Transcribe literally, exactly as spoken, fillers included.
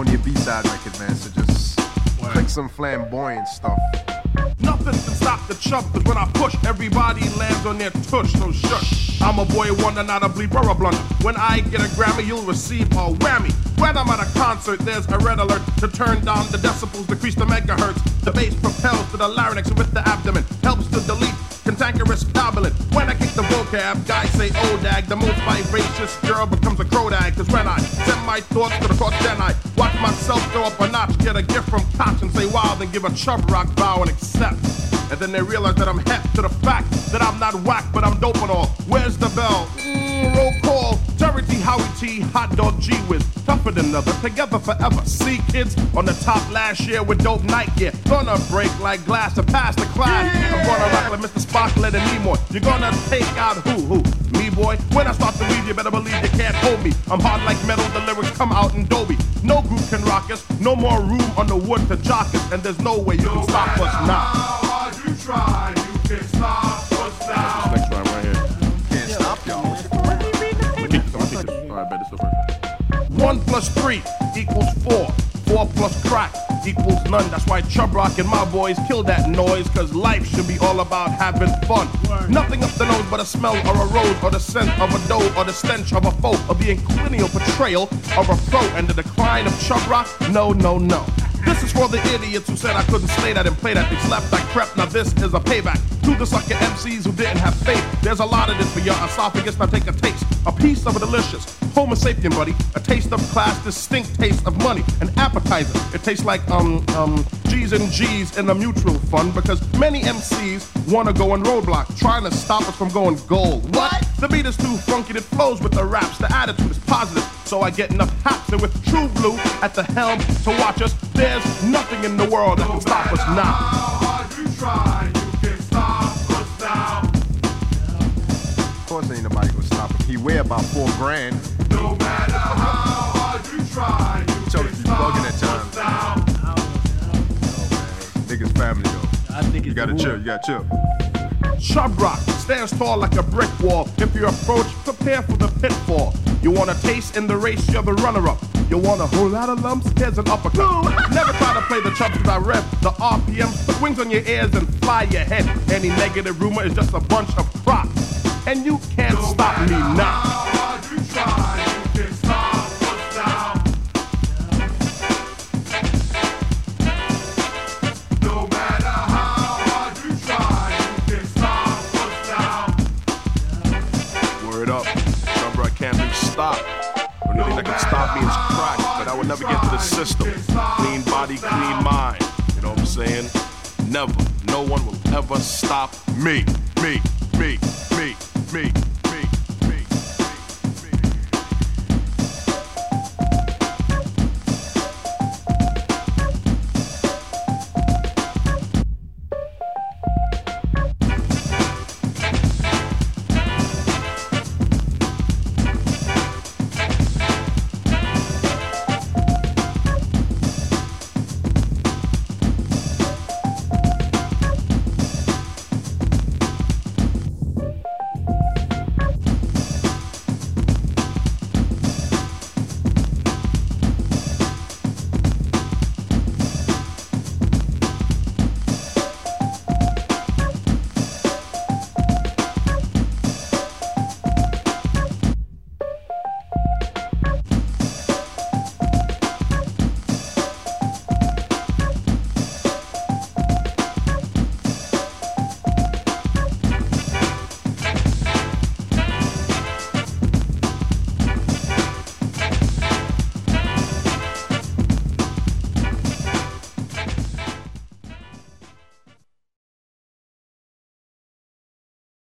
only a B-side record, man, so just Word. click some flamboyant stuff. Nothing can stop the chump, cause when I push, everybody lands on their tush, so shush. I'm a boy wonder, not a bleep or a blunder. When I get a Grammy, you'll receive a whammy. When I'm at a concert, there's a red alert to turn down the decibels, decrease the megahertz. The bass propels to the larynx with the abdomen, helps to delete cantankerous babbling. When I kick the vocab, guys say, oh dag, the most vivacious girl becomes a crodag. Cause when I send my thoughts to the cross, then I watch myself go up a notch, get a gift from Koch and say wow, then give a chub rock bow and accept. And then they realize that I'm hep to the fact that I'm not whack, but I'm dope and all. Where's the bell? Mmm, roll call. Terry T, Howie T, Hot Dog G Wiz. Tougher than another, together forever. See kids on the top last year with dope night gear. Gonna break like glass to pass the class. Yeah. I'm gonna rock like Mister Spock, let it me more. You're gonna take out who, who? Me, boy? When I start to leave, you better believe you can't hold me. I'm hard like metal, the lyrics come out in Dolby. No group can rock us, no more room on the wood to jock us. And there's no way you can stop us now. You try, you can stop us now. This next rhyme right here. Can't yeah. stop y'all. I'm gonna keep this. I'm gonna keep this. All right, bet this over. One plus three equals four. Four plus crack equals none. That's why Chub Rock and my boys kill that noise. Cause life should be all about having fun. Word. Nothing up the nose but a smell or a rose or the scent of a dough or the stench of a foe or the inclinial portrayal of a pro and the decline of Chub Rock. No, no, no. This is for the idiots who said I couldn't slay that and play that. They slapped, I crept, now this is a payback. To the sucker M Cs who didn't have faith. There's a lot of this for your esophagus, now take a taste. A piece of a delicious Homo sapien, buddy. A taste of class, distinct taste of money. An appetizer. It tastes like, um, um, G's and G's in a mutual fund. Because many M Cs wanna go on roadblock, trying to stop us from going gold. What? The beat is too funky, it flows with the raps. The attitude is positive, so I get enough haps. And with True Blue at the helm to watch us, there's nothing in the world that can stop us now. How hard you try, you can stop us now. Of course ain't nobody gonna stop him. He weigh about four grand. No matter how hard you try, you so can stop bugging at times. us now. Niggas family though. I think it's you gotta chill, you gotta chill. Chub Rock stands tall like a brick wall. If you approach, prepare for the pitfall. You want a taste in the race, you're the runner-up. You want a whole lot of lumps, here's an uppercut. Never try to play the chubs cause I rev the R P Ms. Put wings on your ears and fly your head. Any negative rumor is just a bunch of crop. And you can't no stop me now. How hard you try, you can stop us now. No matter how hard you try, you can stop us now. Word up. Chub Rock can't be stopped. The only thing that can stop me is crack, but I would never get to the system. Clean body, clean mind. You know what I'm saying? Never. No one will ever stop me. Me, me, me, me.